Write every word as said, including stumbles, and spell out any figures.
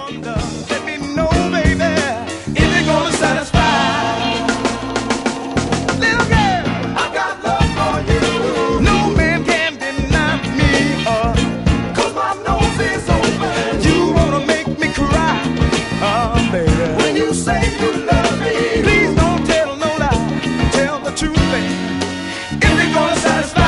wonder. Let me know, baby, if you're gonna satisfy. Little girl, I got love for you. No man can deny me, uh, 'cause my nose is open. You wanna make me cry, uh, baby. When you say you love me, please don't tell no lie. Tell the truth, baby, if you're gonna satisfy.